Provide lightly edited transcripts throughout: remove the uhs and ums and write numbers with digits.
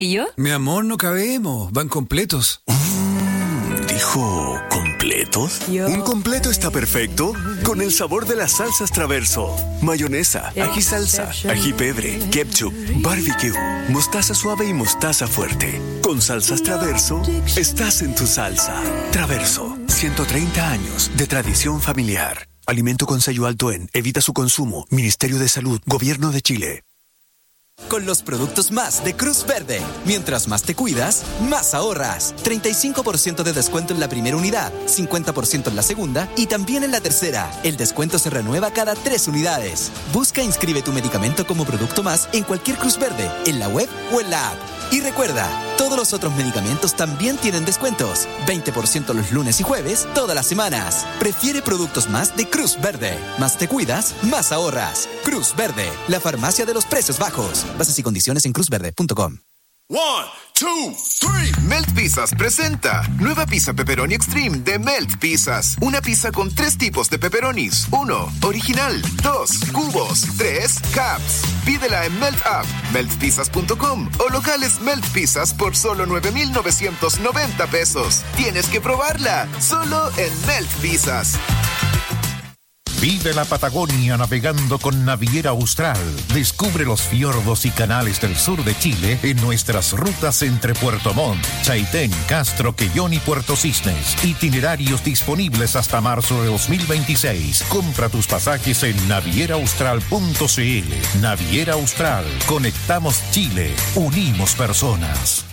¿Y yo? Mi amor, no cabemos. Van completos. ¿Dijo completos? Un completo está perfecto con el sabor de las salsas Traverso. Mayonesa, ají salsa, ají pebre, ketchup, barbecue, mostaza suave y mostaza fuerte. Con salsas Traverso, estás en tu salsa. Traverso, 130 años de tradición familiar. Alimento con sello alto en Evita su consumo. Ministerio de Salud, Gobierno de Chile. Con los productos más de Cruz Verde. Mientras más te cuidas, más ahorras. 35% de descuento en la primera unidad, 50% en la segunda y también en la tercera. El descuento se renueva cada 3 unidades. Busca e inscribe tu medicamento como producto más en cualquier Cruz Verde, en la web o en la app. Y recuerda, todos los otros medicamentos también tienen descuentos. 20% los lunes y jueves, todas las semanas. Prefiere productos más de Cruz Verde. Más te cuidas, más ahorras. Cruz Verde, la farmacia de los precios bajos. Bases y condiciones en cruzverde.com. 1, 2, 3. Melt Pizzas presenta nueva pizza pepperoni extreme de Melt Pizzas. Una pizza con 3 tipos de pepperonis. 1, original. 2, cubos. 3, cups. Pídela en Melt App, meltpizzas.com o locales Melt Pizzas por solo 9,990 pesos. Tienes que probarla, solo en Melt Pizzas. Vive la Patagonia navegando con Naviera Austral. Descubre los fiordos y canales del sur de Chile en nuestras rutas entre Puerto Montt, Chaitén, Castro, Quellón y Puerto Cisnes. Itinerarios disponibles hasta marzo de 2026. Compra tus pasajes en navieraaustral.cl. Naviera Austral. Conectamos Chile. Unimos personas.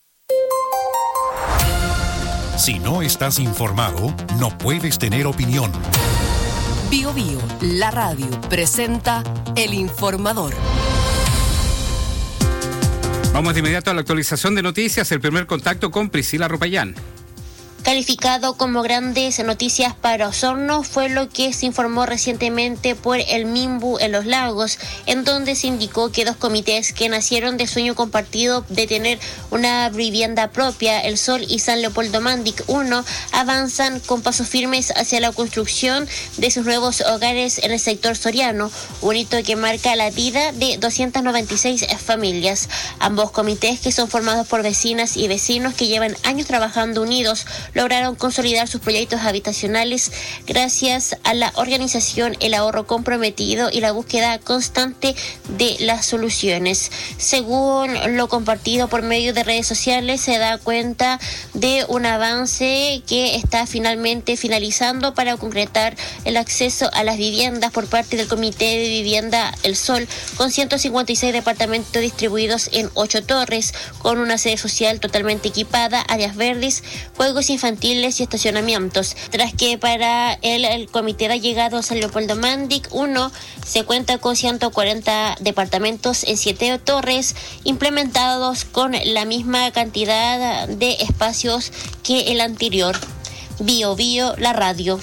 Si no estás informado, no puedes tener opinión. Bio Bio, la radio, presenta El Informador. Vamos de inmediato a la actualización de noticias. El primer contacto con Priscila Rupayán. Calificado como grandes noticias para Osorno fue lo que se informó recientemente por el MIMBU en Los Lagos, en donde se indicó que 2 comités que nacieron del sueño compartido de tener una vivienda propia, El Sol y San Leopoldo Mandic 1, avanzan con pasos firmes hacia la construcción de sus nuevos hogares en el sector soriano, un hito que marca la vida de 296 familias. Ambos comités, que son formados por vecinas y vecinos que llevan años trabajando unidos, lograron consolidar sus proyectos habitacionales gracias a la organización, el ahorro comprometido y la búsqueda constante de las soluciones. Según lo compartido por medio de redes sociales, se da cuenta de un avance que está finalmente finalizando para concretar el acceso a las viviendas por parte del Comité de Vivienda El Sol, con 156 departamentos distribuidos en 8 torres, con una sede social totalmente equipada, áreas verdes, juegos infantiles y estacionamientos. Tras que para el comité ha llegado San Leopoldo Mandic 1 se cuenta con 140 departamentos en 7 torres implementados con la misma cantidad de espacios que el anterior. Bio Bio, la radio.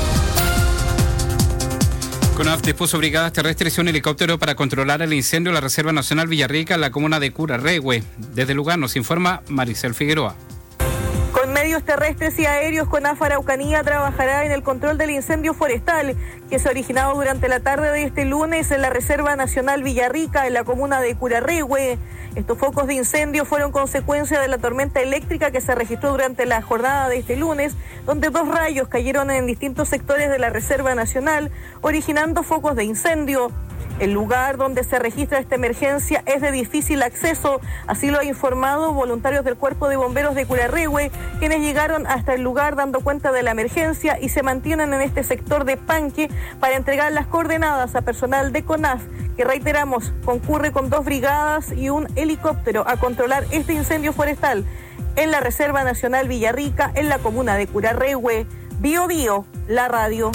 CONAF dispuso brigadas terrestres y un helicóptero para controlar el incendio en la Reserva Nacional Villarrica en la comuna de Curarrehue. Desde Lugano nos informa Maricel Figueroa. Con medios terrestres y aéreos, CONAF Araucanía trabajará en el control del incendio forestal que se ha originado durante la tarde de este lunes en la Reserva Nacional Villarrica, en la comuna de Curarrehue. Estos focos de incendio fueron consecuencia de la tormenta eléctrica que se registró durante la jornada de este lunes, donde 2 rayos cayeron en distintos sectores de la Reserva Nacional, originando focos de incendio. El lugar donde se registra esta emergencia es de difícil acceso, así lo ha informado voluntarios del Cuerpo de Bomberos de Curarrehue, quienes llegaron hasta el lugar dando cuenta de la emergencia y se mantienen en este sector de Panque para entregar las coordenadas a personal de CONAF, que reiteramos, concurre con 2 brigadas y un helicóptero a controlar este incendio forestal en la Reserva Nacional Villarrica, en la comuna de Curarrehue. Bio Bio, la radio.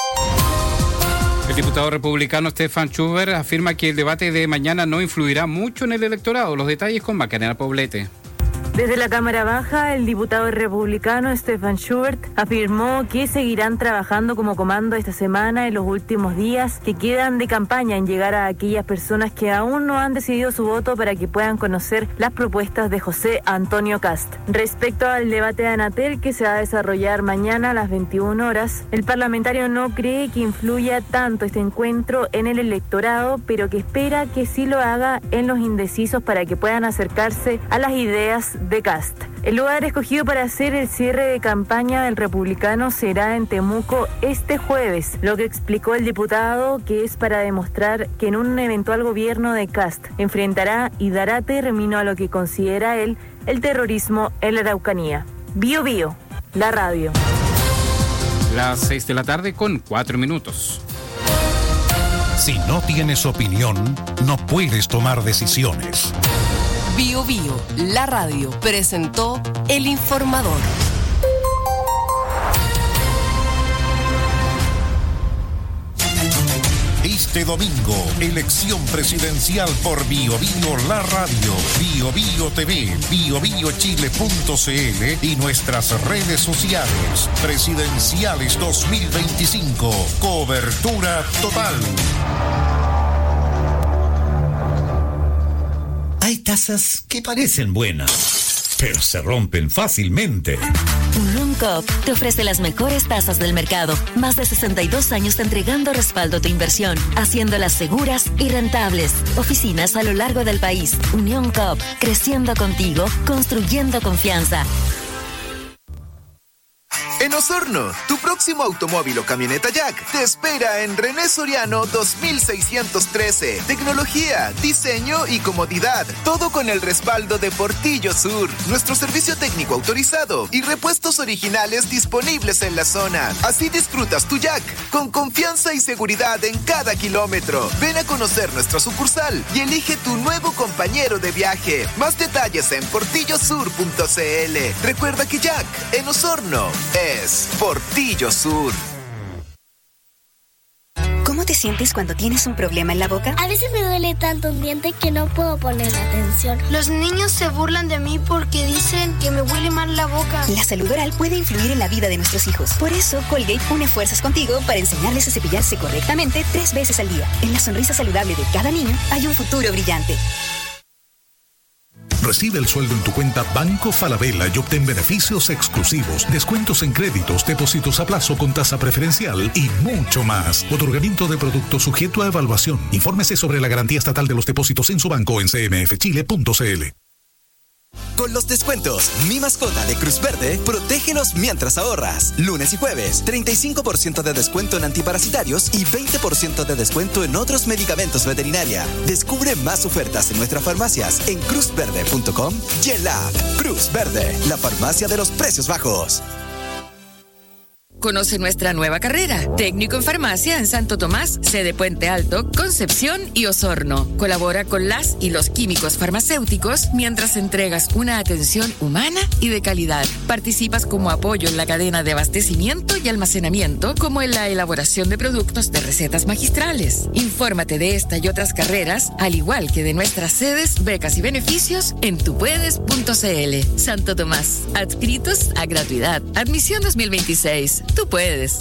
El diputado republicano Stefan Schubert afirma que el debate de mañana no influirá mucho en el electorado. Los detalles con Macarena Poblete. Desde la Cámara Baja, el diputado republicano Stefan Schubert afirmó que seguirán trabajando como comando esta semana en los últimos días que quedan de campaña en llegar a aquellas personas que aún no han decidido su voto para que puedan conocer las propuestas de José Antonio Kast. Respecto al debate de Anatel que se va a desarrollar mañana a las 21 horas, el parlamentario no cree que influya tanto este encuentro en el electorado, pero que espera que sí lo haga en los indecisos para que puedan acercarse a las ideas de Kast. El lugar escogido para hacer el cierre de campaña del republicano será en Temuco este jueves, lo que explicó el diputado que es para demostrar que en un eventual gobierno de Kast enfrentará y dará término a lo que considera él el terrorismo en la Araucanía. Bio Bio, la radio. Las 6 de la tarde con 4 minutos. Si no tienes opinión, no puedes tomar decisiones. Bio Bio, la radio, presentó El Informador. Este domingo, elección presidencial por Bio Bio, la radio, Bio Bio TV, biobiochile.cl y nuestras redes sociales. Presidenciales 2025, cobertura total. Hay tazas que parecen buenas, pero se rompen fácilmente. Unión Coop te ofrece las mejores tazas del mercado. Más de 62 años entregando respaldo a tu inversión, haciéndolas seguras y rentables. Oficinas a lo largo del país. Unión Coop, creciendo contigo, construyendo confianza. En Osorno, tu próximo automóvil o camioneta Jack te espera en René Soriano 2613. Tecnología, diseño y comodidad. Todo con el respaldo de Portillo Sur. Nuestro servicio técnico autorizado y repuestos originales disponibles en la zona. Así disfrutas tu Jack con confianza y seguridad en cada kilómetro. Ven a conocer nuestra sucursal y elige tu nuevo compañero de viaje. Más detalles en portillosur.cl. Recuerda que Jack en Osorno es Portillo Sur. ¿Cómo te sientes cuando tienes un problema en la boca? A veces me duele tanto un diente que no puedo poner atención. Los niños se burlan de mí porque dicen que me huele mal la boca. La salud oral puede influir en la vida de nuestros hijos. Por eso, Colgate une fuerzas contigo para enseñarles a cepillarse correctamente 3 veces al día. En la sonrisa saludable de cada niño hay un futuro brillante. Recibe el sueldo en tu cuenta Banco Falabella y obtén beneficios exclusivos, descuentos en créditos, depósitos a plazo con tasa preferencial y mucho más. Otorgamiento de productos sujeto a evaluación. Infórmese sobre la garantía estatal de los depósitos en su banco en cmfchile.cl. Con los descuentos Mi Mascota de Cruz Verde, protégelos mientras ahorras. Lunes y jueves, 35% de descuento en antiparasitarios y 20% de descuento en otros medicamentos veterinaria. Descubre más ofertas en nuestras farmacias en cruzverde.com y en la app. Cruz Verde, la farmacia de los precios bajos. Conoce nuestra nueva carrera, técnico en farmacia en Santo Tomás, sede Puente Alto, Concepción y Osorno. Colabora con las y los químicos farmacéuticos mientras entregas una atención humana y de calidad. Participas como apoyo en la cadena de abastecimiento y almacenamiento, como en la elaboración de productos de recetas magistrales. Infórmate de esta y otras carreras, al igual que de nuestras sedes, becas y beneficios en tupuedes.cl. Santo Tomás, adscritos a gratuidad. Admisión 2026. Tú puedes.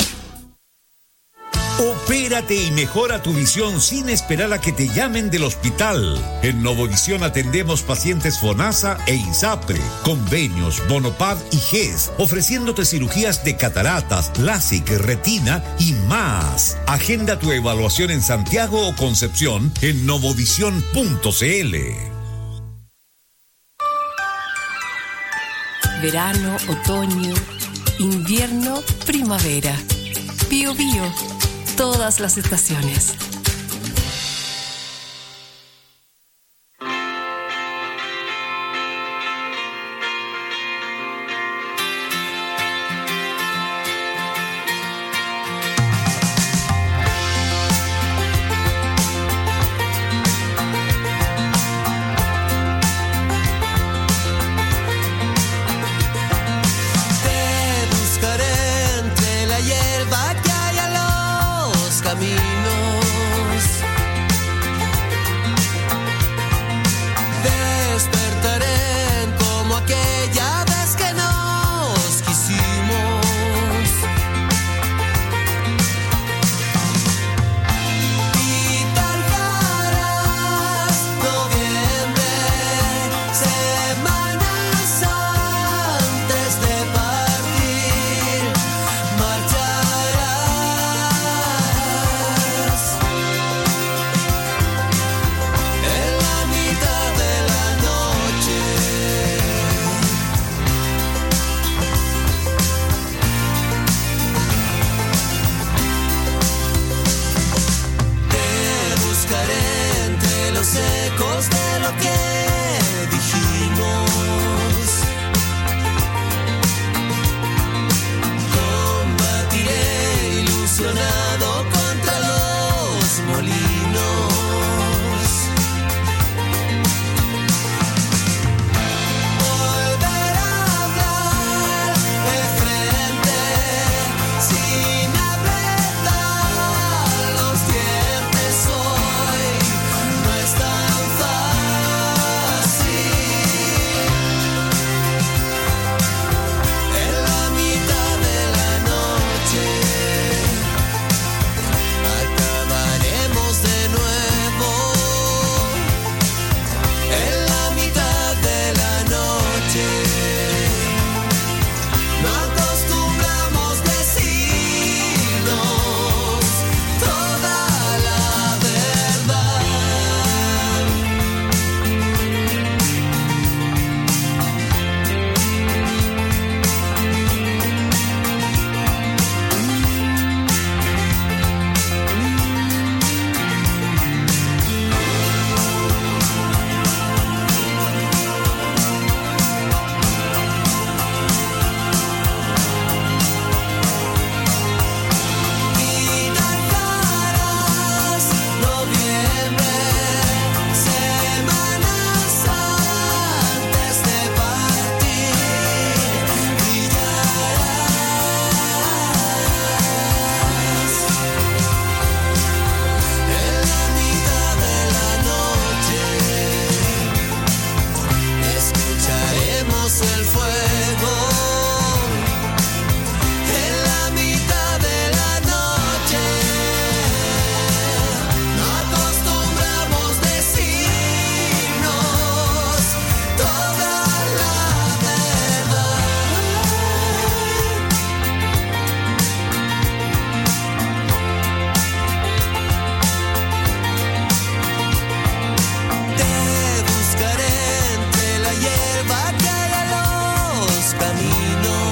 Opérate y mejora tu visión sin esperar a que te llamen del hospital. En Novovisión atendemos pacientes FONASA e INSAPRE, convenios, Bonopad y GES, ofreciéndote cirugías de cataratas, LASIK, retina y más. Agenda tu evaluación en Santiago o Concepción en novovisión.cl. Verano, otoño, invierno, primavera. Bio Bio, todas las estaciones. Caminos el fuego en la mitad de la noche. No acostumbramos decirnos toda la verdad. Te buscaré entre la hierba que hay a los caminos.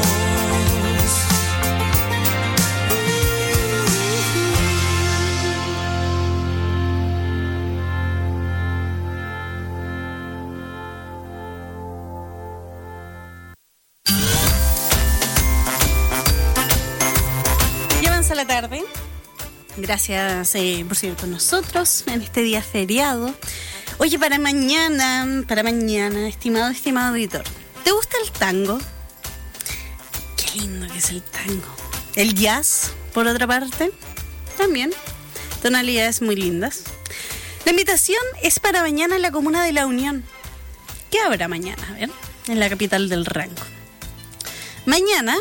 Ya avanza la tarde. Gracias por seguir con nosotros en este día feriado. Oye, para mañana, estimado auditor, ¿te gusta el tango? Qué lindo que es el tango. El jazz, por otra parte, también. Tonalidades muy lindas. La invitación es para mañana en la comuna de La Unión. ¿Qué habrá mañana? A ver, en la capital del Ranco. Mañana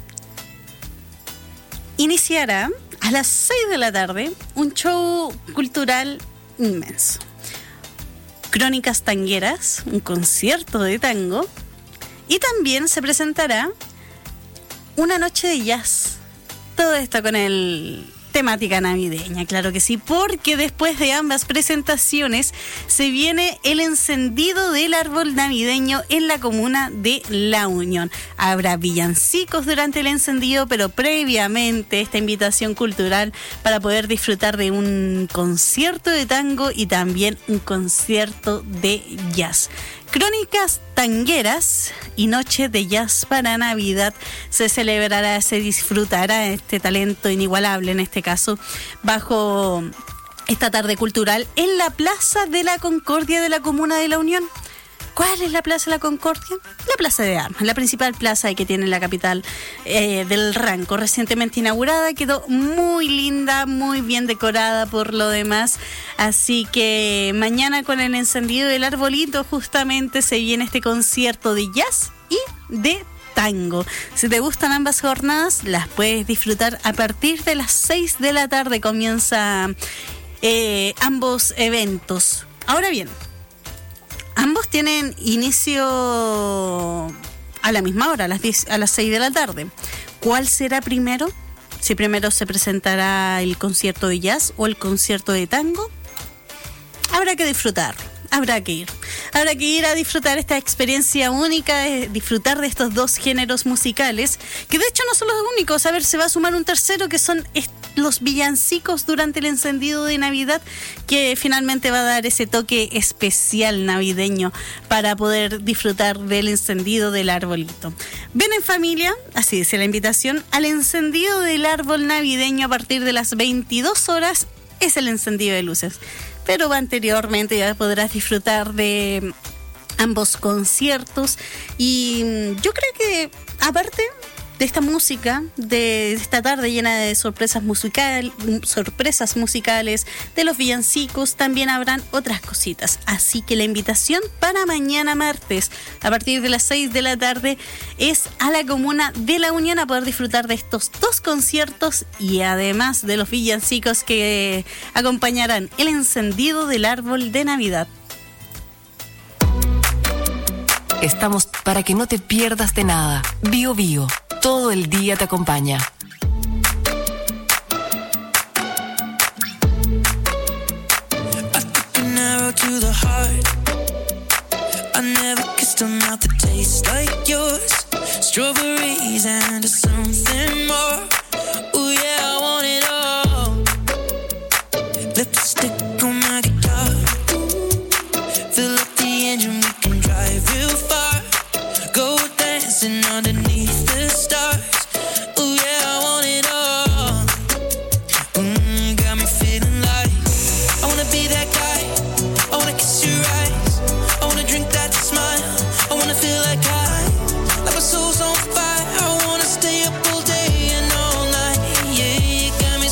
iniciará a las 6 de la tarde un show cultural inmenso. Crónicas tangueras, un concierto de tango, y también se presentará una noche de jazz. Todo esto con el temática navideña, claro que sí, porque después de ambas presentaciones se viene el encendido del árbol navideño en la comuna de La Unión. Habrá villancicos durante el encendido, pero previamente esta invitación cultural para poder disfrutar de un concierto de tango y también un concierto de jazz. Crónicas tangueras y noche de jazz para Navidad. Se celebrará, se disfrutará este talento inigualable, en este caso, bajo esta tarde cultural en la Plaza de la Concordia de la Comuna de La Unión. ¿Cuál es la Plaza de la Concordia? La Plaza de Armas, la principal plaza que tiene la capital del Ranco, recientemente inaugurada, quedó muy linda, muy bien decorada por lo demás, así que mañana con el encendido del arbolito justamente se viene este concierto de jazz y de tango. Si te gustan ambas jornadas, las puedes disfrutar a partir de las 6 de la tarde, comienza ambos eventos. Ahora bien, ambos tienen inicio a la misma hora, a las 6 de la tarde. ¿Cuál será primero? Si primero se presentará el concierto de jazz o el concierto de tango. Habrá que disfrutar, habrá que ir a disfrutar esta experiencia única, de disfrutar de estos dos géneros musicales, que de hecho no son los únicos. A ver, se va a sumar un tercero, que son los villancicos durante el encendido de Navidad, que finalmente va a dar ese toque especial navideño para poder disfrutar del encendido del arbolito. Ven en familia, así dice la invitación, al encendido del árbol navideño a partir de las 22 horas, es el encendido de luces. Pero anteriormente ya podrás disfrutar de ambos conciertos, y yo creo que aparte de esta música, de esta tarde llena de sorpresas musicales, de los villancicos, también habrán otras cositas. Así que la invitación para mañana martes, a partir de las 6 de la tarde, es a la comuna de La Unión a poder disfrutar de estos dos conciertos y además de los villancicos que acompañarán el encendido del árbol de Navidad. Estamos para que no te pierdas de nada. Bio Bio, todo el día te acompaña. I took an arrow to the heart. I never kissed a mouth that tastes like yours. Strawberries and something more. Oh yeah, I want it all. Lipstick on my guitar. Fill up the engine, we can drive real far. Go dancing underneath the stars. Oh yeah, I want it all. Got me feeling like I wanna be that guy. I wanna kiss your eyes. I wanna drink that smile. I wanna feel like my soul's on fire. I wanna stay up all day and all night. Yeah, you got me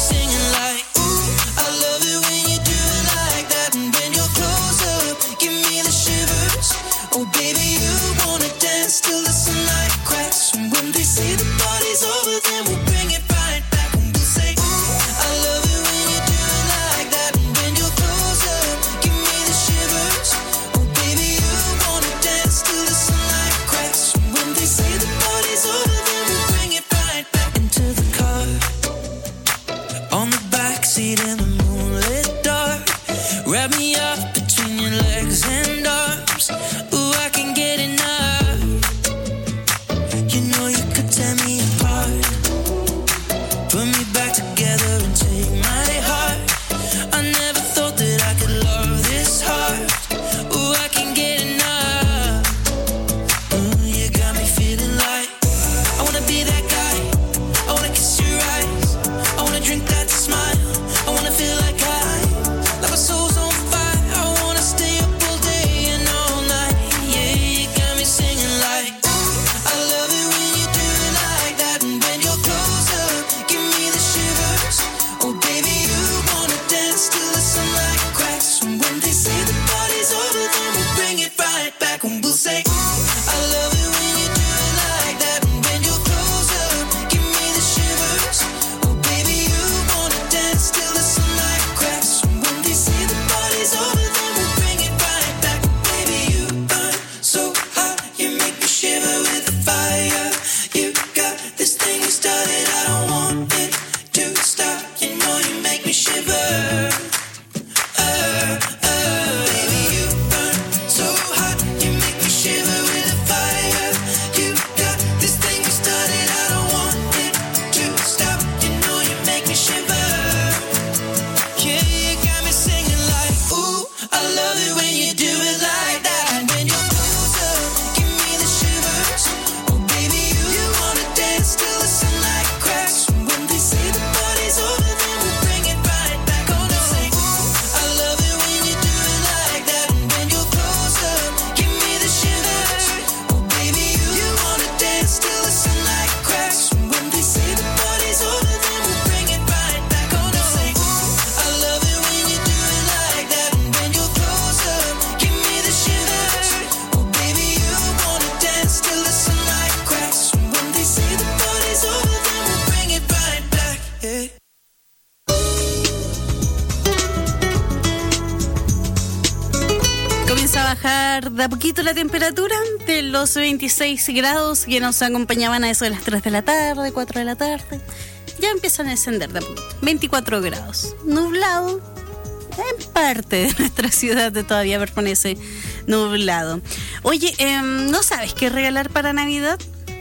bajar de a poquito la temperatura de los 26 grados que nos acompañaban a eso de las 3 de la tarde, 4 de la tarde. Ya empiezan a descender de a poquito. 24 grados. Nublado. En parte de nuestra ciudad todavía permanece nublado. Oye, ¿no sabes qué regalar para Navidad?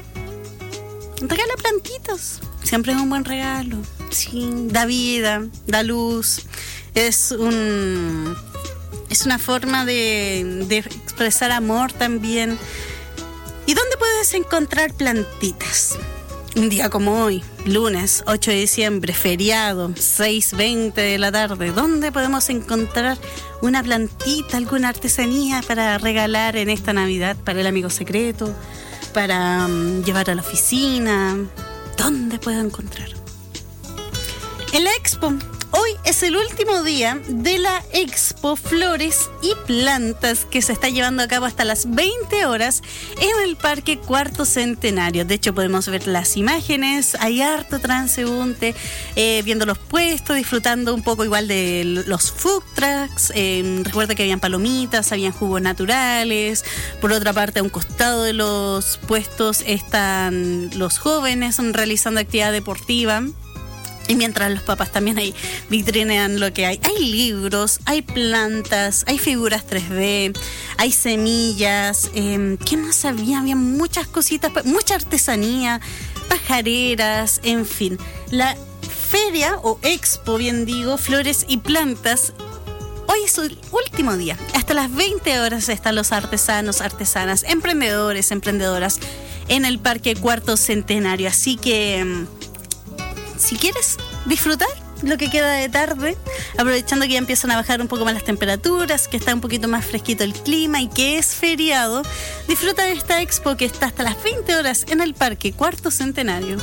Regala plantitas. Siempre es un buen regalo. Sí, da vida, da luz. Es una forma de expresar amor también. ¿Y dónde puedes encontrar plantitas? Un día como hoy, lunes 8 de diciembre, feriado, 6:20 de la tarde. ¿Dónde podemos encontrar una plantita, alguna artesanía para regalar en esta Navidad para el amigo secreto, para llevar a la oficina? ¿Dónde puedo encontrar? En la Expo. Hoy es el último día de la Expo Flores y Plantas que se está llevando a cabo hasta las 20 horas en el Parque Cuarto Centenario. De hecho, podemos ver las imágenes, hay harto transeúnte viendo los puestos, disfrutando un poco igual de los food trucks. Recuerda que habían palomitas, habían jugos naturales. Por otra parte, a un costado de los puestos están los jóvenes realizando actividad deportiva. Y mientras los papás también ahí vitrinean lo que hay. Hay libros, hay plantas, hay figuras 3D, hay semillas. ¿Qué más había? Había muchas cositas, mucha artesanía, pajareras, en fin. La feria o expo, bien digo, Flores y Plantas. Hoy es el último día. Hasta las 20 horas están los artesanos, artesanas, emprendedores, emprendedoras en el Parque Cuarto Centenario. Así que si quieres disfrutar lo que queda de tarde, aprovechando que ya empiezan a bajar un poco más las temperaturas, que está un poquito más fresquito el clima y que es feriado, disfruta de esta expo que está hasta las 20 horas en el Parque Cuarto Centenario.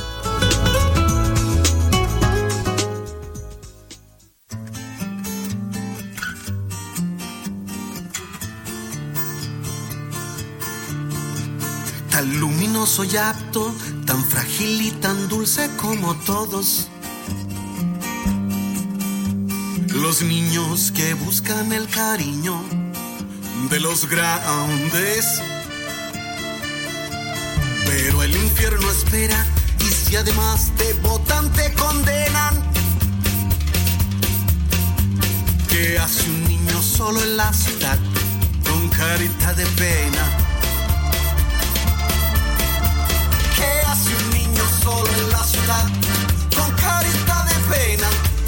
Tan luminoso y apto, tan frágil y tan dulce como todos. Los niños que buscan el cariño de los grandes. Pero el infierno espera, y si además te botan, te condenan. ¿Qué hace un niño solo en la ciudad con carita de pena? ¿Qué hace un niño solo en la ciudad con carita de pena?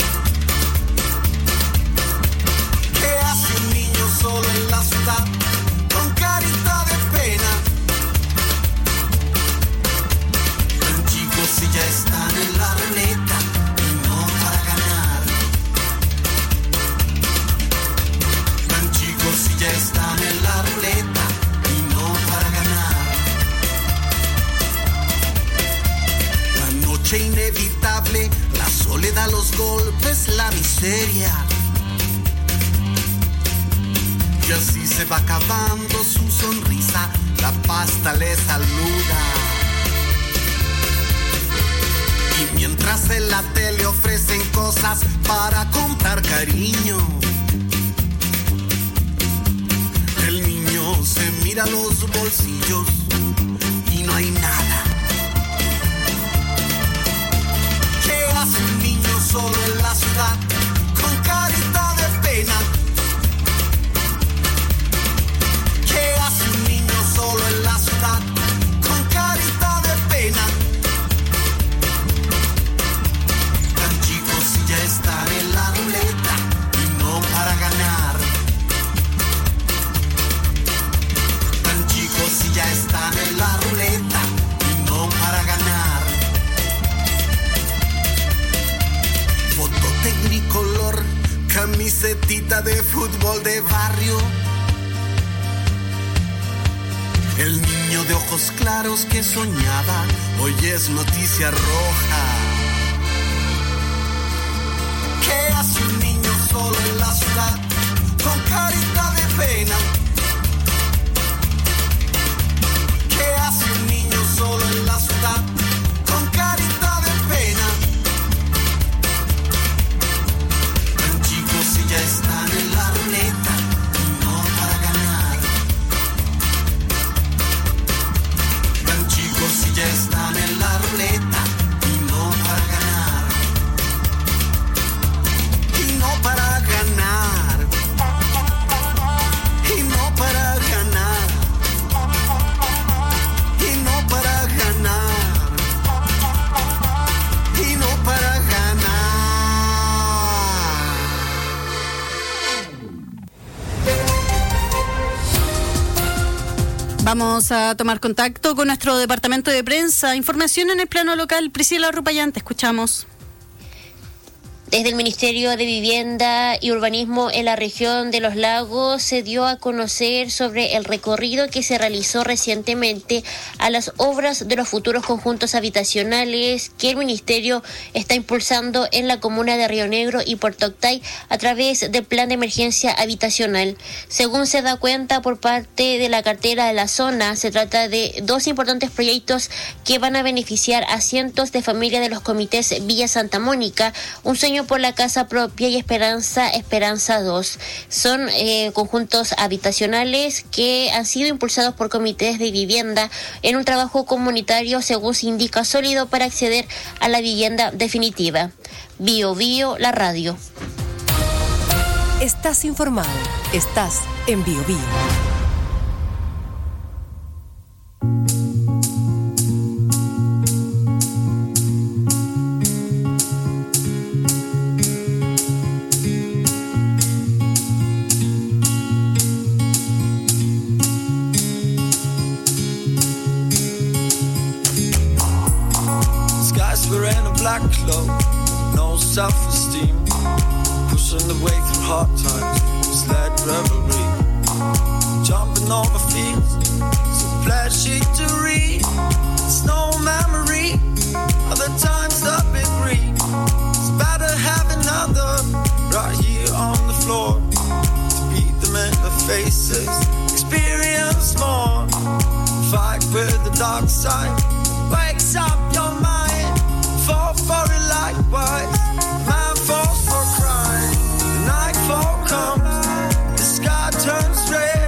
¿Qué hace un niño solo en la ciudad con carita de pena? Tan chicos si ya están en la ruleta y no para ganar. Tan chicos si ya están en la ruleta y no para ganar. Inevitable, la soledad, los golpes, la miseria. Y así se va acabando su sonrisa, la pasta le saluda. Y mientras en la tele ofrecen cosas para comprar cariño, el niño se mira los bolsillos y no hay nada. Un niño solo en la ciudad con carita de pena. ¿Qué hace un niño solo en la ciudad con carita de pena? Tan chicos si ya están en la ruleta y no para ganar. Tan chicos si ya están en la ruleta y no para ganar. Foto tecnicolor, camisetita de fútbol de barrio. El niño de ojos claros que soñaba, hoy es noticia roja. ¿Qué hace un niño solo en la ciudad con carita de pena? ¿Qué hace un niño solo en la ciudad con carita de pena? Si ya están en la ruleta y no para ganar. ya están en la ruleta y no para ganar. Y no para ganar. Y no para ganar. Y no para ganar. Y no para ganar. Vamos a tomar contacto con nuestro departamento de prensa. Información en el plano local. Priscila Rupayán, te escuchamos. Desde el Ministerio de Vivienda y Urbanismo en la región de Los Lagos se dio a conocer sobre el recorrido que se realizó recientemente a las obras de los futuros conjuntos habitacionales que el Ministerio está impulsando en la comuna de Río Negro y Puerto Octay a través del Plan de Emergencia Habitacional. Según se da cuenta por parte de la cartera de la zona, se trata de dos importantes proyectos que van a beneficiar a cientos de familias de los comités Villa Santa Mónica, Un Sueño por la Casa Propia y Esperanza 2. Son conjuntos habitacionales que han sido impulsados por comités de vivienda en un trabajo comunitario, según se indica, sólido para acceder a la vivienda definitiva. Bio Bio, la radio. Estás informado. Estás en Bio Bio. Wearing a black cloak, no self-esteem, pushing the way through hard times, misled revelry, jumping over fields, so flashy to read. It's no memory of the times that been green. It's better have another right here on the floor to beat them in the faces, experience more, fight with the dark side, wakes up your mind. Fall for it likewise. Man falls for crime. The nightfall comes. The sky turns red.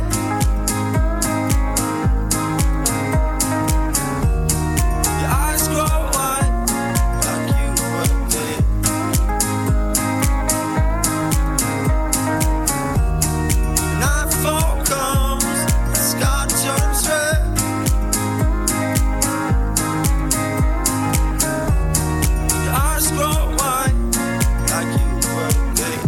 Your eyes grow wide like you were dead. The nightfall comes. The sky turns red. Grow wide like you were dead.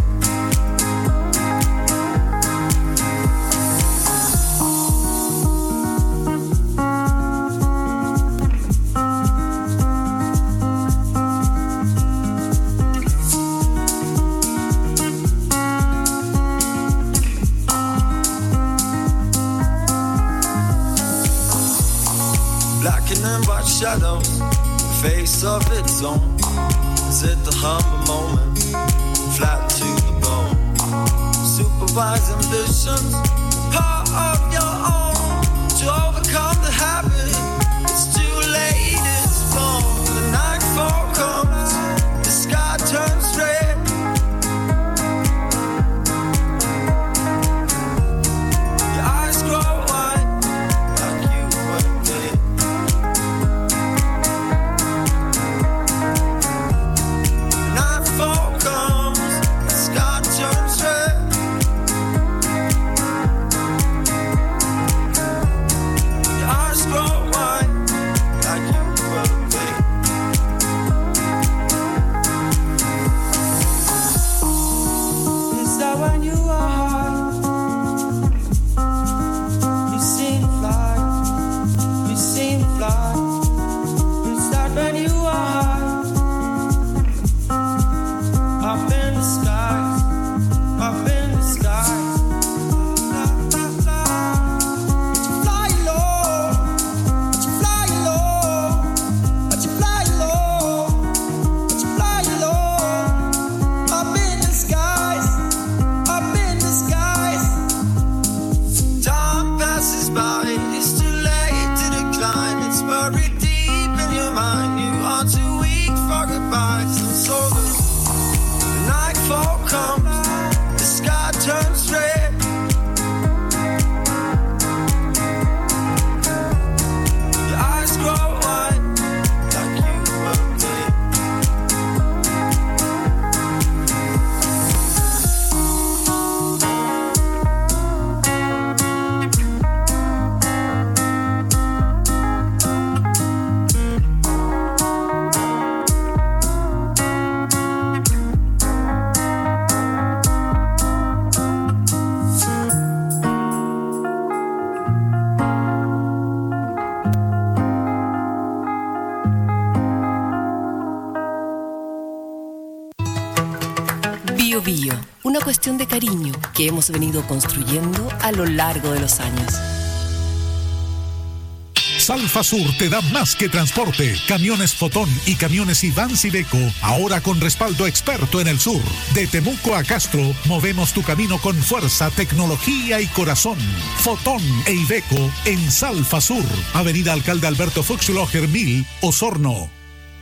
Blackening white shadows, the face of its own. Is it the humble moment, flat to the bone? Supervise ambitions, part of your own. To overcome the habit, it's too late, it's gone. The nightfall comes, the sky turns red. Your eyes grow wide, like you were dead. Nightfall comes, the sky turns red. Your eyes grow wide, like you were dead. Is that when you are high? You seem fly, you seem fly. Is that when you are high? Up in the skies, up in the skies. But you fly low, but you fly low, but you fly low, but you fly low. Up in the skies, up in the skies. Time passes by, it's too late to decline. It's buried deep in your mind. You are too weak for goodbyes, and so the nightfall comes, the sky turns red. Your eyes grow wide cuestión de cariño que hemos venido construyendo a lo largo de los años. Salfa Sur te da más que transporte. Camiones Fotón y camiones Ivans Iveco, ahora con respaldo experto en el sur. De Temuco a Castro, movemos tu camino con fuerza, tecnología y corazón. Fotón e Iveco en Salfa Sur. Avenida Alcalde Alberto Fuchsloger 1000, Osorno.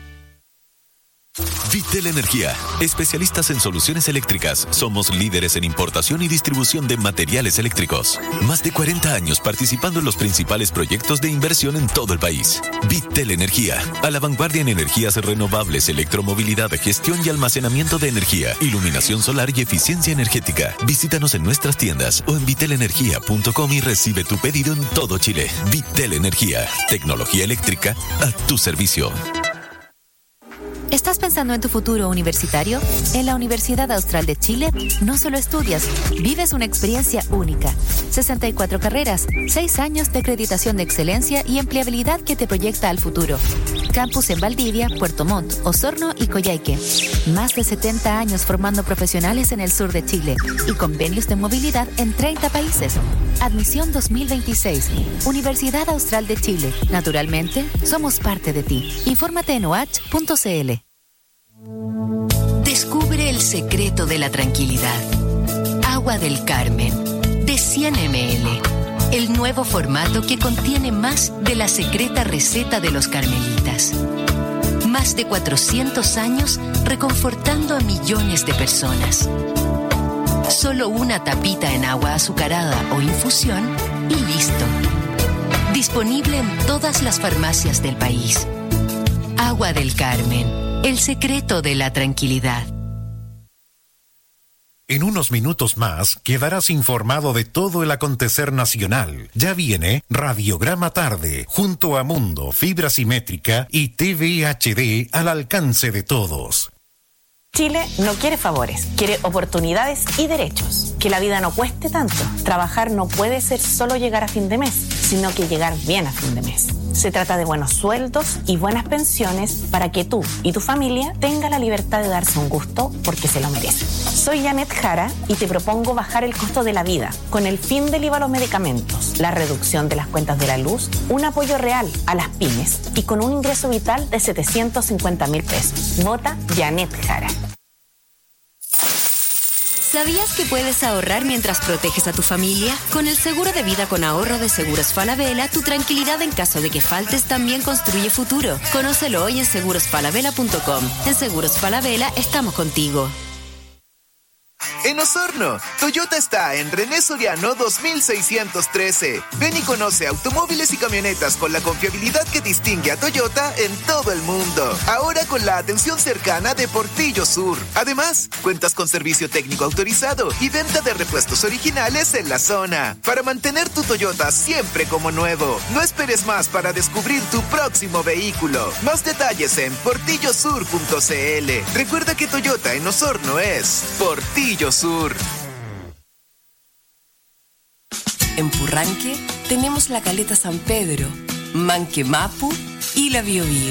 Vitel Energía, especialistas en soluciones eléctricas. Somos líderes en importación y distribución de materiales eléctricos. Más de 40 años participando en los principales proyectos de inversión en todo el país. Vitel Energía, a la vanguardia en energías renovables, electromovilidad, gestión y almacenamiento de energía, iluminación solar y eficiencia energética. Visítanos en nuestras tiendas o en vitelenergia.com y recibe tu pedido en todo Chile. Vitel Energía, tecnología eléctrica a tu servicio. ¿Estás pensando en tu futuro universitario? En la Universidad Austral de Chile no solo estudias, vives una experiencia única. 64 carreras, 6 años de acreditación de excelencia y empleabilidad que te proyecta al futuro. Campus en Valdivia, Puerto Montt, Osorno y Coyhaique. Más de 70 años formando profesionales en el sur de Chile y convenios de movilidad en 30 países. Admisión 2026. Universidad Austral de Chile. Naturalmente, somos parte de ti. Infórmate en oach.cl. Descubre el secreto de la tranquilidad. Agua del Carmen, de 100 ml. El nuevo formato que contiene más de la secreta receta de los carmelitas. Más de 400 años reconfortando a millones de personas. Solo una tapita en agua azucarada o infusión y listo. Disponible en todas las farmacias del país. Agua del Carmen. El secreto de la tranquilidad. En unos minutos más quedarás informado de todo el acontecer nacional. Ya viene Radiograma Tarde, junto a Mundo, Fibra Simétrica y TV HD al alcance de todos. Chile no quiere favores, quiere oportunidades y derechos. Que la vida no cueste tanto. Trabajar no puede ser solo llegar a fin de mes, sino que llegar bien a fin de mes. Se trata de buenos sueldos y buenas pensiones para que tú y tu familia tengan la libertad de darse un gusto porque se lo merecen. Soy Janet Jara y te propongo bajar el costo de la vida con el fin del IVA a los medicamentos, la reducción de las cuentas de la luz, un apoyo real a las pymes y con un ingreso vital de 750.000 pesos. Vota Janet Jara. ¿Sabías que puedes ahorrar mientras proteges a tu familia? Con el seguro de vida con ahorro de Seguros Falabella, tu tranquilidad en caso de que faltes también construye futuro. Conócelo hoy en segurosfalabella.com. En Seguros Falabella estamos contigo. En Osorno, Toyota está en René Soriano 2613. Ven y conoce automóviles y camionetas con la confiabilidad que distingue a Toyota en todo el mundo. Ahora con la atención cercana de Portillo Sur. Además, cuentas con servicio técnico autorizado y venta de repuestos originales en la zona. Para mantener tu Toyota siempre como nuevo. No esperes más para descubrir tu próximo vehículo. Más detalles en portillosur.cl. Recuerda que Toyota en Osorno es Portillo Sur. En Purranque tenemos la Caleta San Pedro, Manquemapu y la Biobío.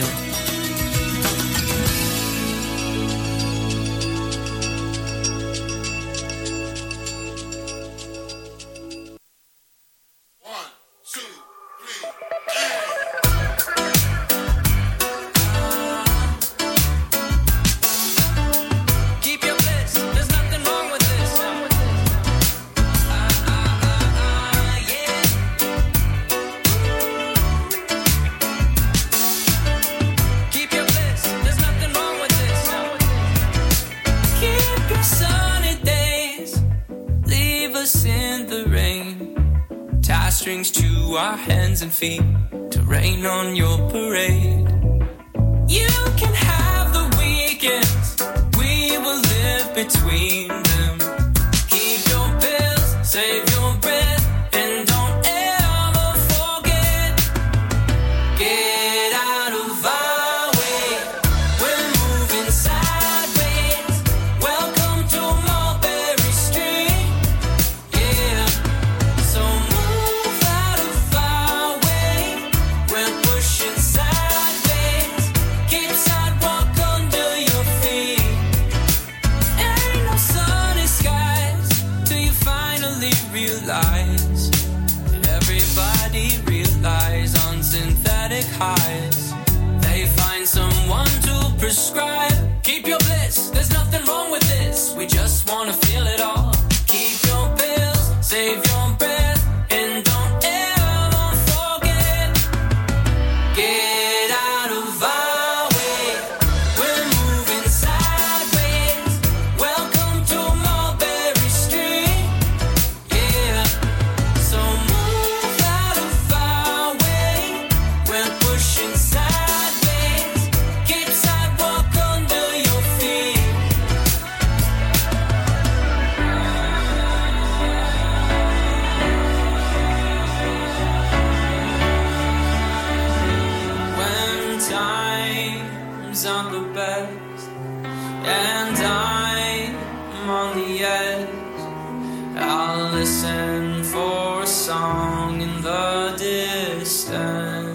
And feet to rain on your parade. You can have the weekends, we will live between them. Keep your bills, save your breath, and don't ever forget. Get out of our way, we're moving sideways. Welcome to Mulberry Street, yeah. So move out of so psychotic highs. They find someone to prescribe. Keep your bliss, there's nothing wrong with this. We just wanna feel it all. Keep your pills, save your breath, and don't ever forget. Get out of our way, we're moving sideways. Welcome to Mulberry Street, yeah. So move out of our way, we're pushing sideways. Keep sidewalk under your feet. When times aren't the best and I'm on the edge, I'll listen for a song in the distance.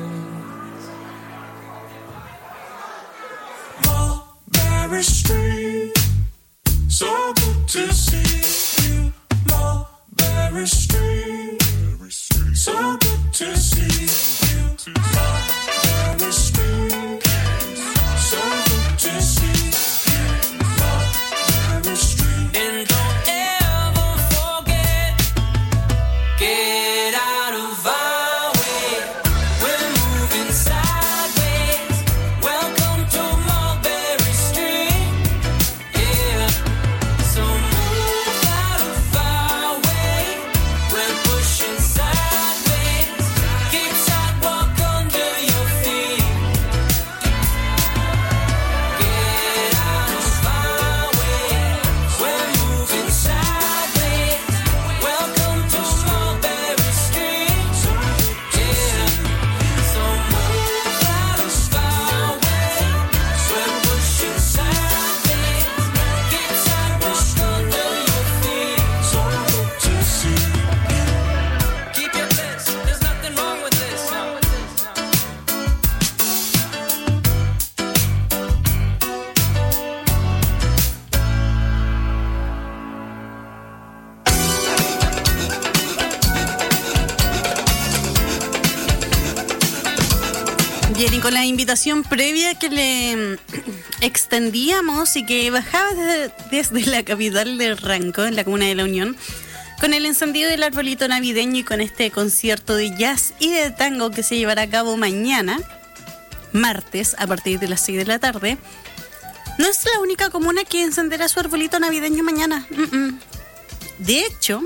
Mulberry Street, so good to see you. Mulberry Street, so good to see you. Mulberry Street, so good to see you. Mulberry Street, And don't ever forget, get out of our way, we're moving sideways. Welcome to Mulberry Street, yeah. So move out of our way, we're pushing sideways. Keep sidewalk under your feet. Get out of our way, we're moving sideways. Welcome to Mulberry Street, yeah. So move out of our way, we're pushing sideways. Keep sidewalk under your feet. so good to see you. Keep your bliss, there's nothing wrong with this. Bien, y con la invitación previa que le extendíamos y que bajaba desde la capital del Ranco, en la comuna de La Unión, con el encendido del arbolito navideño y con este concierto de jazz y de tango que se llevará a cabo mañana, martes, a partir de las 6 de la tarde, no es la única comuna que encenderá su arbolito navideño mañana. De hecho,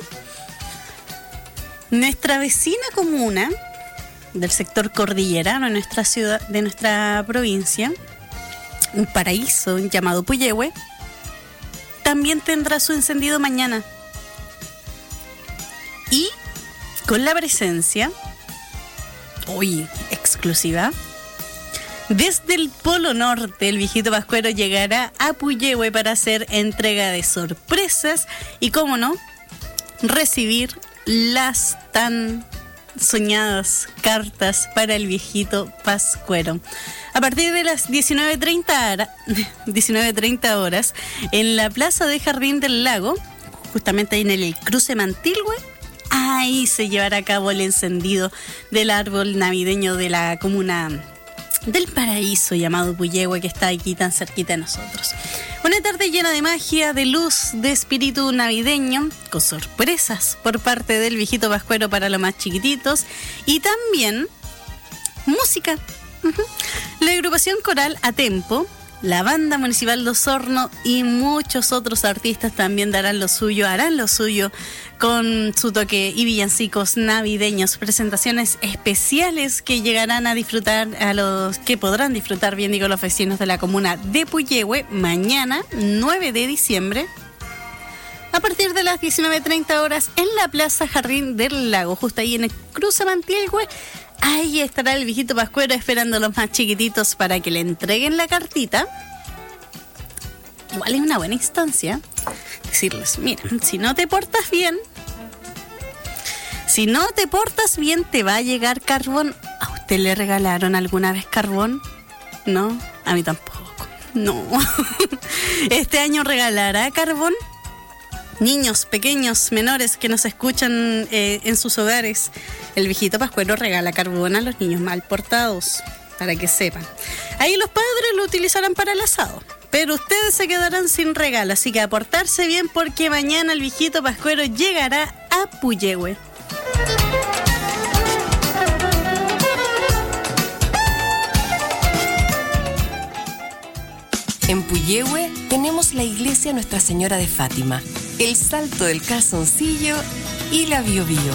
nuestra vecina comuna del sector cordillerano de nuestra ciudad, de nuestra provincia, un paraíso llamado Puyehue, también tendrá su encendido mañana. Y con la presencia, hoy exclusiva, desde el Polo Norte, el viejito Pascuero llegará a Puyehue para hacer entrega de sorpresas y, cómo no, recibir las tan soñadas cartas para el viejito Pascuero. A partir de las 19:30 horas, en la plaza de Jardín del Lago, justamente ahí en el cruce Mantilhue, ahí se llevará a cabo el encendido del árbol navideño de la comuna del paraíso llamado Puyehue, que está aquí tan cerquita de nosotros. Una tarde llena de magia, de luz, de espíritu navideño, con sorpresas por parte del viejito Pascuero para los más chiquititos y también música. La agrupación coral A Tempo, la banda municipal de Osorno y muchos otros artistas también harán lo suyo con su toque y villancicos navideños, presentaciones especiales que llegarán a disfrutar, a los que podrán disfrutar, bien digo, los vecinos de la comuna de Puyehue mañana 9 de diciembre a partir de las 19:30 horas en la Plaza Jardín del Lago, justo ahí en el cruce Mantilhue. Ahí estará el viejito Pascuero esperando a los más chiquititos para que le entreguen la cartita. Igual es una buena instancia decirles, mira, si no te portas bien, te va a llegar carbón. ¿A usted le regalaron alguna vez carbón? No, a mí tampoco. No. ¿Este año regalará carbón? niños pequeños, menores que nos escuchan en sus hogares, el viejito Pascuero regala carbón a los niños mal portados, para que sepan. Ahí los padres lo utilizarán para el asado, pero ustedes se quedarán sin regalo, así que a portarse bien porque mañana el viejito Pascuero llegará a Puyehue. En Puyehue tenemos la iglesia Nuestra Señora de Fátima, el Salto del Calzoncillo y la Biobío.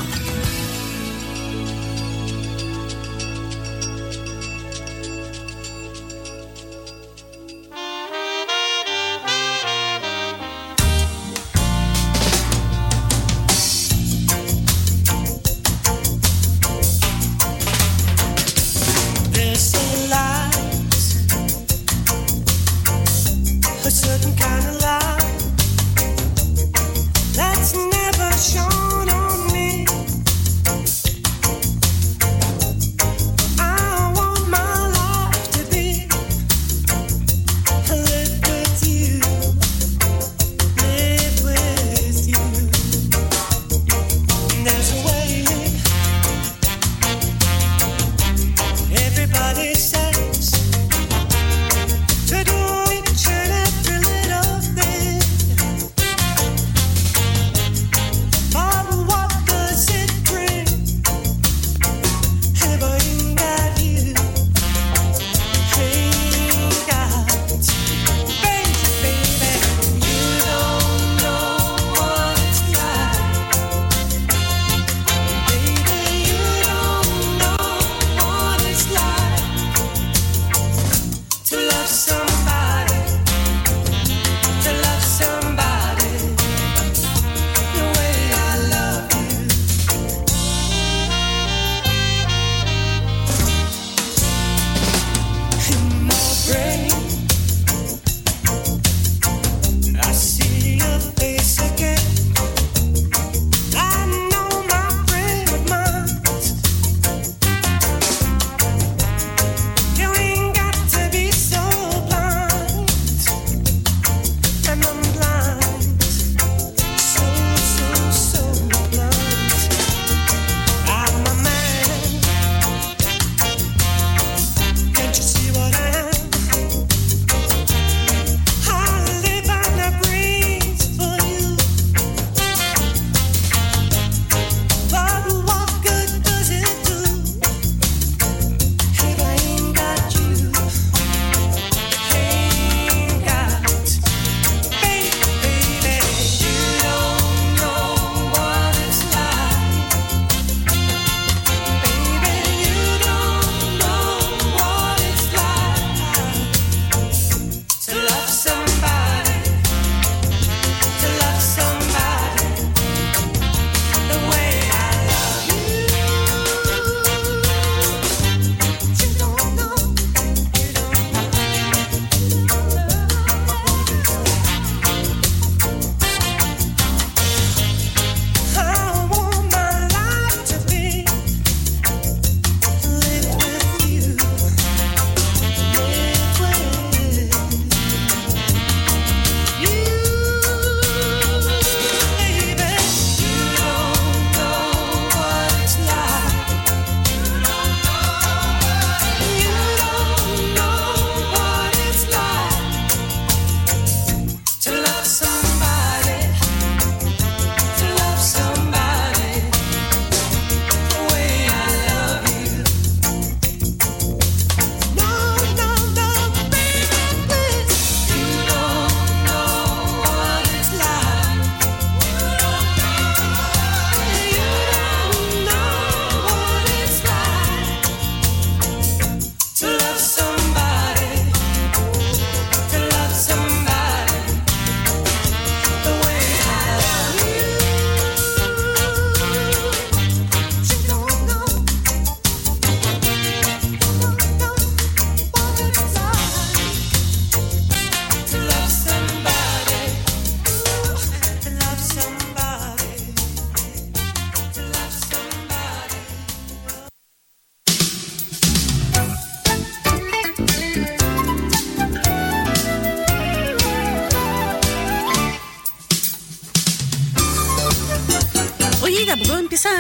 empieza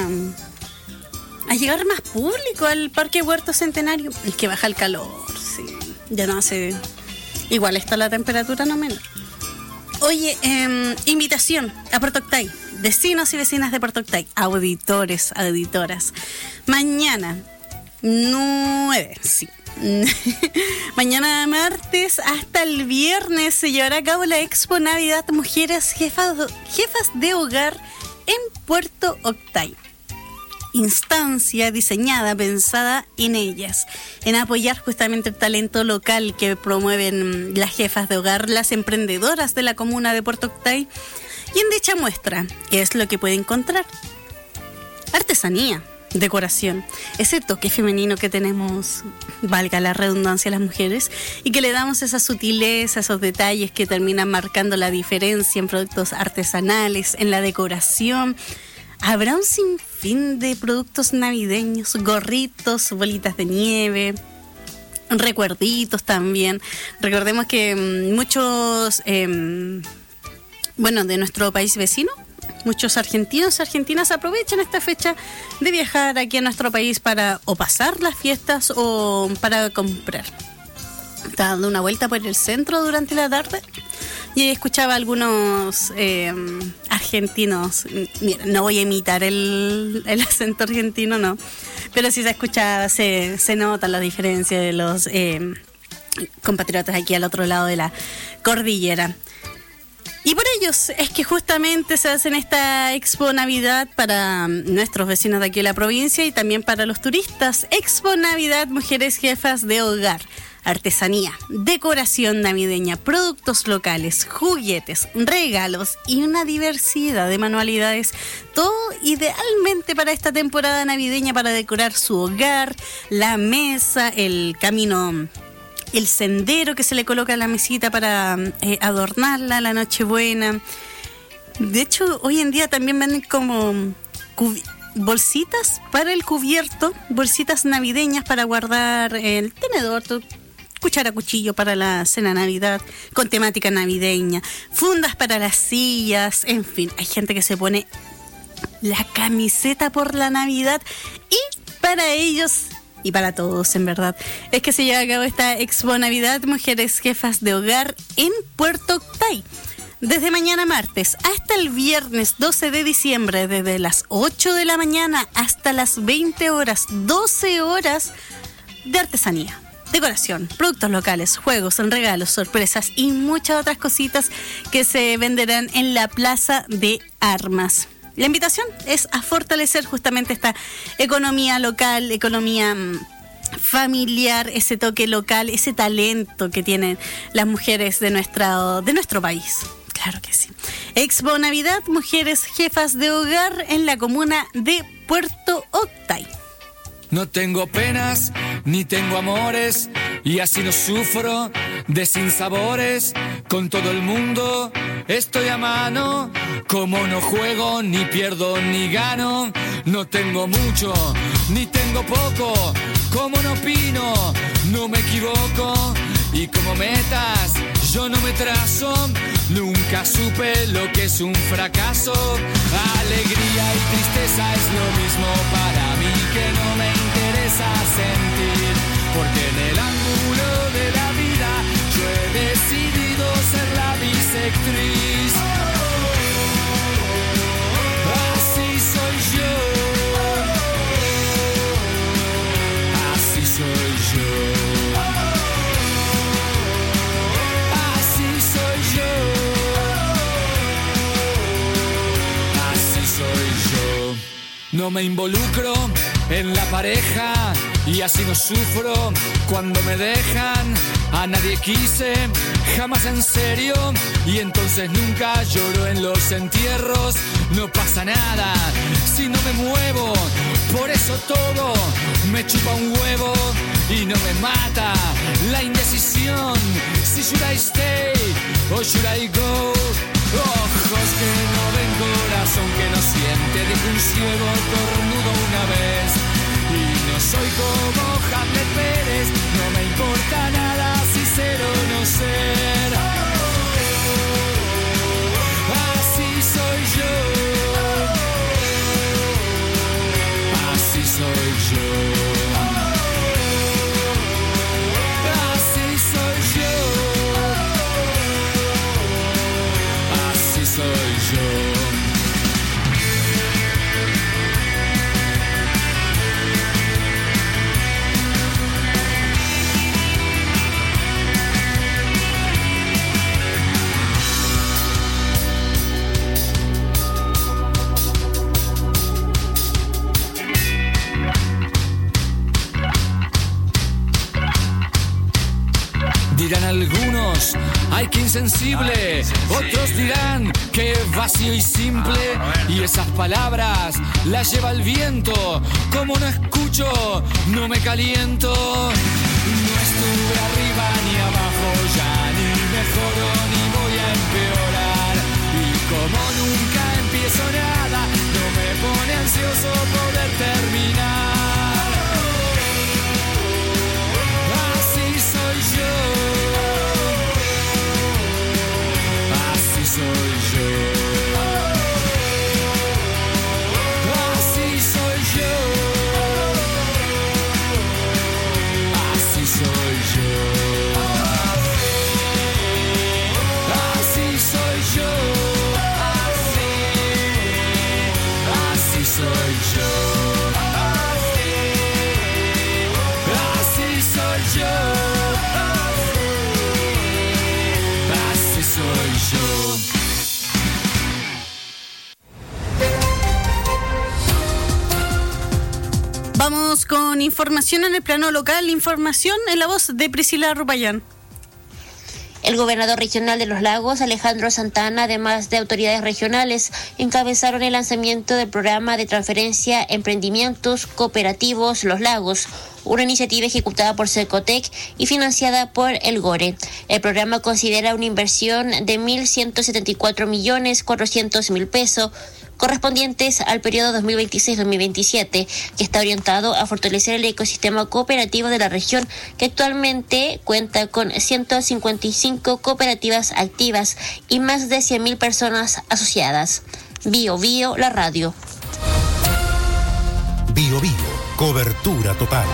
a llegar más público al Parque Huerto Centenario. Es que baja el calor, sí. Ya no hace... Igual está la temperatura, no menor. Oye, invitación a Puerto Octay. Vecinos y vecinas de Puerto Octay. Auditores, auditoras. Mañana, 9, sí. Mañana martes hasta el viernes se llevará a cabo la Expo Navidad Mujeres Jefas de Hogar en Puerto Octay. Instancia diseñada, pensada en ellas, en apoyar justamente el talento local que promueven las jefas de hogar, las emprendedoras de la comuna de Puerto Octay. Y en dicha muestra, ¿qué es lo que puede encontrar? Artesanía, decoración, ese toque femenino que tenemos, valga la redundancia, las mujeres, y que le damos esa sutileza, esos detalles que terminan marcando la diferencia en productos artesanales, en la decoración. Habrá un sinfín de productos navideños, gorritos, bolitas de nieve, recuerditos también. Recordemos que muchos, de nuestro país vecino, muchos argentinos y argentinas aprovechan esta fecha de viajar aquí a nuestro país para o pasar las fiestas o para comprar. Estaba dando una vuelta por el centro durante la tarde y escuchaba a algunos argentinos. Mira, no voy a imitar el acento argentino, no, pero sí se escuchaba, se nota la diferencia de los compatriotas aquí al otro lado de la cordillera. Y por ellos es que justamente se hacen esta Expo Navidad para nuestros vecinos de aquí de la provincia y también para los turistas. Expo Navidad Mujeres Jefas de Hogar. Artesanía, decoración navideña, productos locales, juguetes, regalos y una diversidad de manualidades. Todo idealmente para esta temporada navideña, para decorar su hogar, la mesa, el camino, el sendero que se le coloca a la mesita para adornarla, la Nochebuena. De hecho, hoy en día también venden como bolsitas para el cubierto, bolsitas navideñas para guardar el tenedor, cuchara, cuchillo para la cena Navidad, con temática navideña, fundas para las sillas, en fin, hay gente que se pone la camiseta por la Navidad y para ellos y para todos, en verdad, es que se lleva a cabo esta Expo Navidad Mujeres Jefas de Hogar en Puerto Octay. Desde mañana martes hasta el viernes 12 de diciembre, desde las 8 de la mañana hasta las 20 horas, 12 horas de artesanía, decoración, productos locales, juegos, regalos, sorpresas y muchas otras cositas que se venderán en la Plaza de Armas. La invitación es a fortalecer justamente esta economía local, economía familiar, ese toque local, ese talento que tienen las mujeres de nuestro país. Claro que sí. Expo Navidad Mujeres Jefas de Hogar en la comuna de Puerto Octay. No tengo penas, ni tengo amores, y así no sufro de sinsabores. Con todo el mundo estoy a mano, como no juego, ni pierdo, ni gano. No tengo mucho, ni tengo poco, como no opino, no me equivoco. Y como metas, yo no me trazo, nunca supe lo que es un fracaso. Alegría y tristeza es lo mismo para mí, que no me interesa sentir, porque en el ángulo de la vida yo he decidido ser la bisectriz. Así soy yo, así soy yo. No me involucro en la pareja y así no sufro cuando me dejan. A nadie quise, jamás en serio, y entonces nunca lloro en los entierros. No pasa nada si no me muevo, por eso todo me chupa un huevo y no me mata la indecisión. Si should I stay o should I go? Ojos que no ven, corazón que no siente, dijo un ciego tornudo una vez. Y no soy como Hamlet Pérez, no me importa nada si ser o no ser. Así soy yo, Dirán algunos, ay qué insensible. Otros dirán que vacío y simple. Y esas palabras las lleva el viento. Como no escucho, no me caliento. No estuve arriba ni abajo, ya ni mejoro ni voy a empeorar. Y como nunca empiezo nada, no me pone ansioso poder terminar. Así soy yo. Así soy yo. Así soy yo. Así soy yo. Así soy yo. Así soy yo. Así soy yo. Así soy yo. Vamos con información en el plano local, información en la voz de Priscila Rupayán. El gobernador regional de Los Lagos, Alejandro Santana, además de autoridades regionales, encabezaron el lanzamiento del programa de transferencia Emprendimientos Cooperativos Los Lagos, una iniciativa ejecutada por Cercotec y financiada por el GORE. El programa considera una inversión de 1.174.400.000 pesos, correspondientes al periodo 2026-2027, que está orientado a fortalecer el ecosistema cooperativo de la región, que actualmente cuenta con 155 cooperativas activas y más de 100.000 personas asociadas. Bio Bio, la radio. Bio Bio, cobertura total.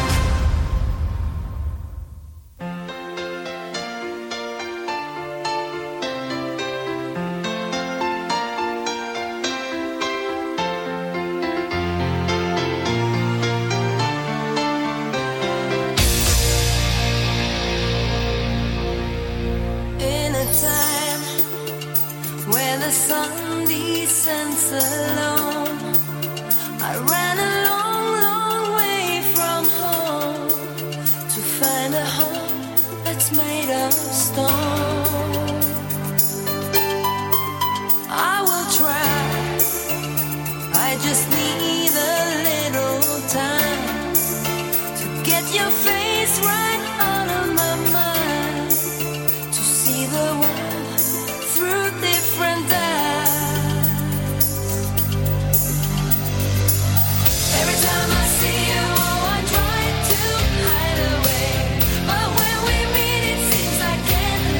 In a time when the sun descends alone, I ran a long, long way from home to find a home that's made of stone. I will try, I just need a little time to get your face right out of my mind, to see the world through different eyes. Every time I see you, oh, I try to hide away, but when we meet, it seems I can't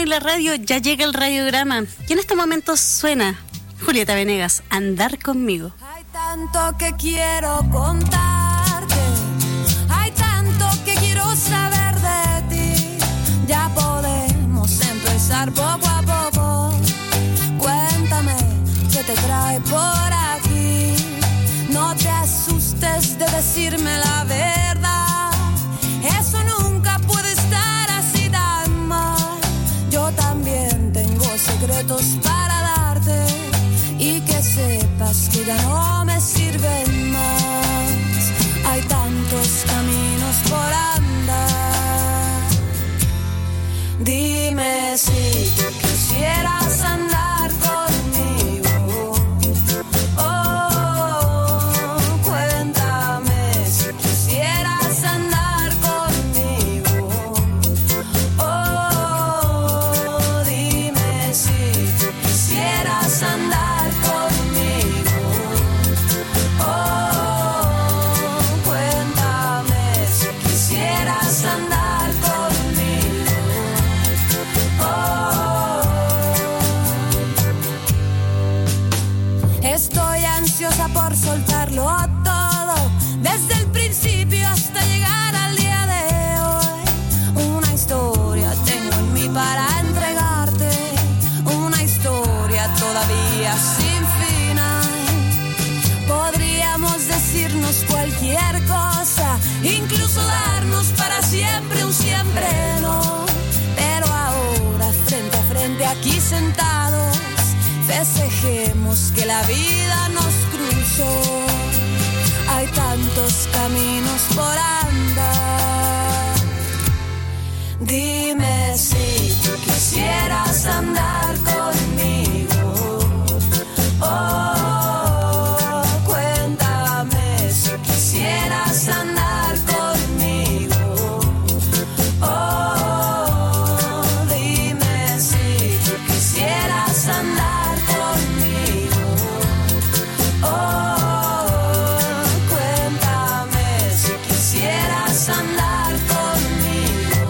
en la radio, ya llega el radiograma. Y en este momento suena Julieta Venegas, Andar conmigo. Hay tanto que quiero contarte, hay tanto que quiero saber de ti. Ya podemos empezar poco a poco. Cuéntame qué te trae por aquí. No te asustes de decirme la verdad. Eso nunca puede estar así tan mal. Yo también tengo secretos para darte y que sepas que ya no me sirven más. Hay tantos caminos por andar. Dime si tú quisieras andar conmigo. Oh, cuéntame si quisieras andar conmigo. Oh, dime si tú quisieras andar conmigo. Oh, cuéntame si quisieras andar conmigo. Estoy ansiosa por soltarlo todo, desde el principio hasta llegar al día de hoy. Una historia tengo en mí para entregarte, una historia todavía sin final. Podríamos decirnos cualquier cosa, incluso darnos para siempre un siempre no. Pero ahora frente a frente aquí sentados, festejemos que la vida nos cruzó. Hay tantos caminos por andar. Dime si tú quisieras andar conmigo. Oh, cuéntame si quisieras andar conmigo. Oh, dime si tú quisieras andar conmigo. Oh, cuéntame si quisieras andar conmigo.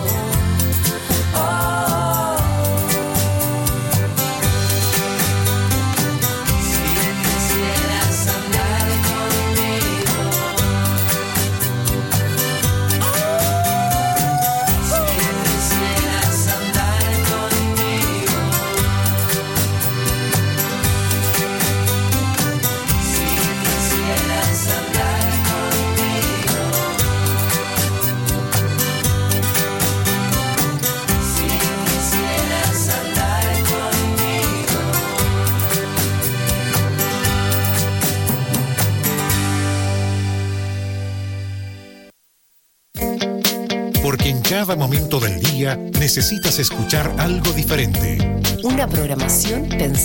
Oh, si quisieras andar conmigo. Si quisieras andar conmigo. Si quisieras andar conmigo. Si quisieras andar conmigo. Porque en cada momento del día necesitas escuchar algo diferente. Una programación pensada